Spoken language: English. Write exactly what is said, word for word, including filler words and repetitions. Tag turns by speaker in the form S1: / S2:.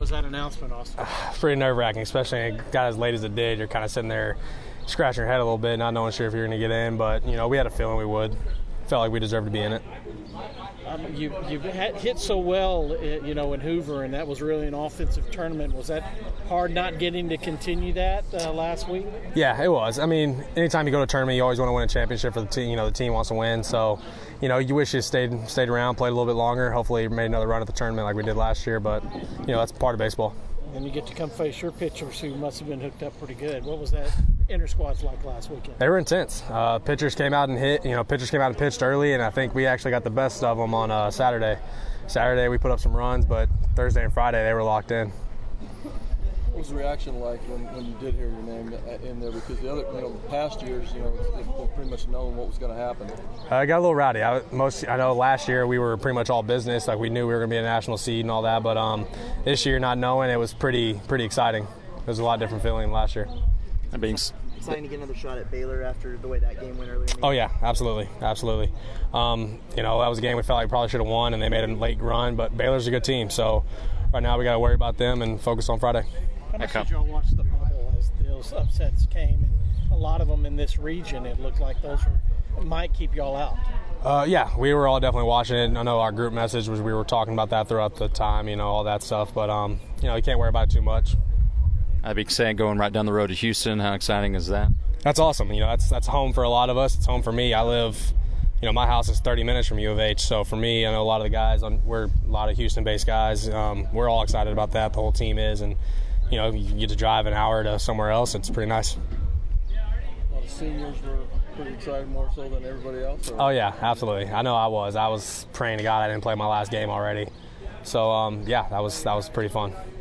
S1: was that announcement, Austin?
S2: It's pretty nerve-wracking, especially a guy as late as it did. You're kind of sitting there scratching your head a little bit, not knowing sure if you're going to get in. But, you know, we had a feeling we would. Felt like we deserved to be in it.
S1: Um, you you hit so well, you know, in Hoover, and that was really an offensive tournament. Was that hard not getting to continue that uh, last week?
S2: Yeah, it was. I mean, anytime you go to a tournament, you always want to win a championship for the team. You know, the team wants to win. So, you know, you wish you stayed stayed around, played a little bit longer. Hopefully, made another run at the tournament like we did last year. But, you know, that's part of baseball.
S1: And you get to come face your pitchers who must have been hooked up pretty good. What was that inter-squads like last weekend?
S2: They were intense. Uh, pitchers came out and hit. You know, pitchers came out and pitched early, and I think we actually got the best of them on uh, Saturday. Saturday we put up some runs, but Thursday and Friday they were locked in.
S3: What was the reaction like when, when you did hear your name in there? Because the other, you know, past years, you know, it's pretty much known what was going to happen.
S2: I uh, got a little rowdy. I, most, I know last year we were pretty much all business, like we knew we were going to be a national seed and all that. But um, this year, not knowing, it was pretty pretty exciting. It was a lot different feeling than last year.
S4: That being
S5: exciting to get another shot at Baylor after the way that game went earlier.
S2: Oh yeah, absolutely, absolutely. Um, you know, that was a game we felt like we probably should have won, and they made a late run. But Baylor's a good team, so right now we got to worry about them and focus on Friday.
S1: How much did y'all watch the bubble as those upsets came? And a lot of them in this region, it looked like those were, might keep y'all out.
S2: Uh, yeah, we were all definitely watching it. I know our group message was we were talking about that throughout the time, you know, all that stuff. But, um, you know, you can't worry about it too much.
S4: I'd be saying going right down the road to Houston. How exciting is that?
S2: That's awesome. You know, that's that's home for a lot of us. It's home for me. I live, you know, my house is thirty minutes from U of H. So for me, I know a lot of the guys, we're a lot of Houston-based guys. Um, we're all excited about that. The whole team is. And, you know, you get to drive an hour to somewhere else. It's pretty nice.
S3: A lot of seniors were pretty excited, more so than everybody else? Or?
S2: Oh, yeah, absolutely. I know I was. I was praying to God I didn't play my last game already. So, um, yeah, that was that was pretty fun.